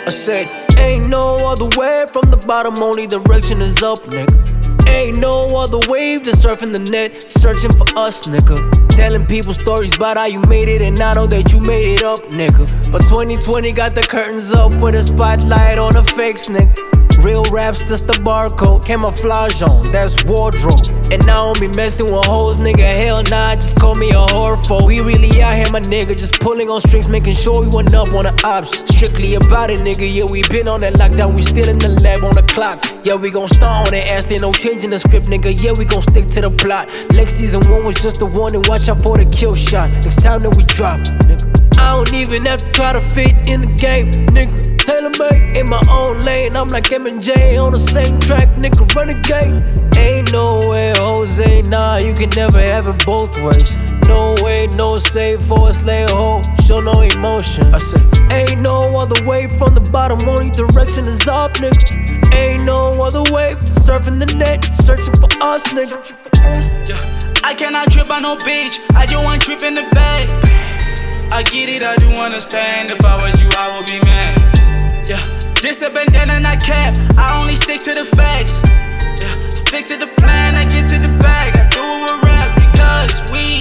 I said, ain't no other way from the bottom, only direction is up, nigga. Ain't no other wave than surfing the net, searching for us, nigga. Telling people stories about how you made it, and I know that you made it up, nigga. But 2020 got the curtains up with a spotlight on the fakes, nigga. Real raps, just the barcode, camouflage on, that's wardrobe. And I don't be messing with hoes, nigga, hell nah, just call me a whorephobe. We really out here, my nigga, just pulling on strings, making sure we went up on the ops. Strictly about it, nigga, yeah, we been on that lockdown, we still in the lab on the clock. Yeah, we gon' start on that ass, ain't no changing the script, nigga, yeah, we gon' stick to the plot. Next season 1 was just a warning, watch out for the kill shot. Next time that we drop, nigga, I don't even have to try to fit in the game, nigga. Tailor-made in my own lane, I'm like M&J on the same track, nigga, renegade. Ain't no way, Jose, nah, you can never have it both ways. No way, no save for a slave hoe, show no emotion. I said, ain't no other way from the bottom, only direction is up, nigga. Ain't no other way, surfing the net, searching for us, nigga. Yeah. I cannot trip on no bitch, I just want trip in the bag. I get it, I do understand, if I was you, I would be mad. Yeah, this a bandana, not cap. I only stick to the facts. Yeah, stick to the plan, I get to the bag. I do it with rap because we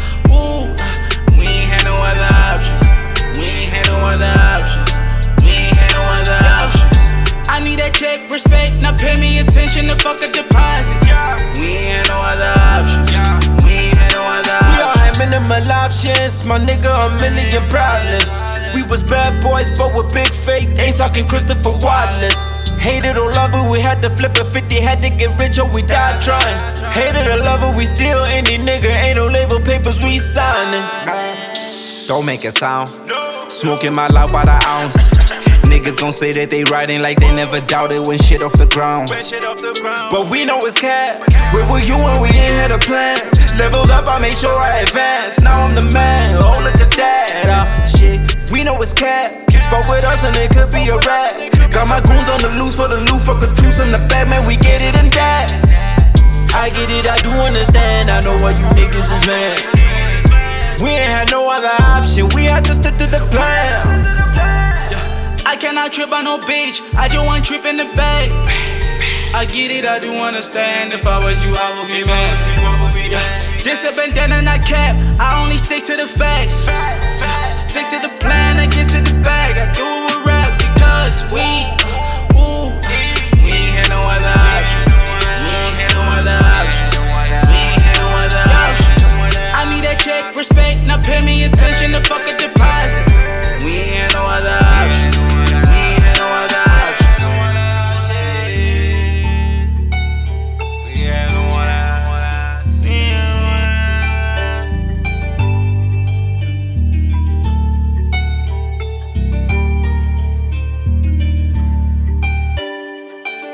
ain't had no other options. We ain't had no other options. We ain't had no other options. I need that check, respect, now pay me attention to fuck a deposit. We ain't had no other options. We ain't had no other options. We all had minimal options, my nigga, a million problems. We was bad boys, but with big faith, ain't talking Christopher Wallace. Hated or love it, we had to flip a 50, had to get rich or we died trying. Hated or love it, we still any nigga, ain't no label papers we signing. Don't make a sound, smoking my loud by the ounce. Niggas gon' say that they riding like they never doubted when shit off the ground. But we know it's cat. Where were you when we ain't had a plan? Leveled up, I made sure I advanced. Now I'm the man, oh look at that. Shit, we know it's cat. Fuck with us and it could be a rap. Got my goons on the loose for the loot, fuck a truce in the back, man, we get it in that. I get it, I do understand, I know why you niggas is mad. We ain't had no other option, we had to stick to the plan. I cannot trip on no bitch, I just want trip in the bag. I get it, I do understand, if I was you, I would be mad. Yeah. This a bandana, not cap, I only stick to the facts. Stick to the plan, I get to the bag, I do it with